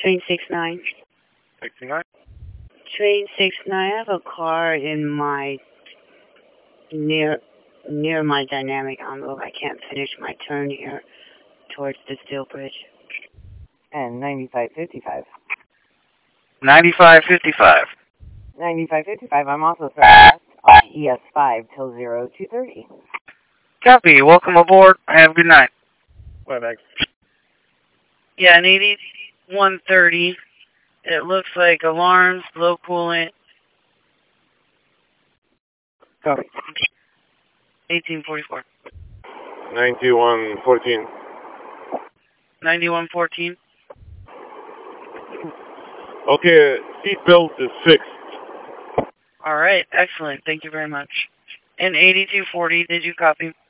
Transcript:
Train 69. 69? Train 69, I have a car in my, near my dynamic envelope. I can't finish my turn here towards the steel bridge. And 9555. 9555. 9555, I'm also fast on ES5 till 0230. Copy. Welcome aboard. Have a good night. Bye, Max. Yeah, an 8130. It looks like alarms, low coolant. Copy. 1844. 9114. 9114. Okay, seatbelt is fixed. All right, excellent. Thank you very much. And 8240, did you copy?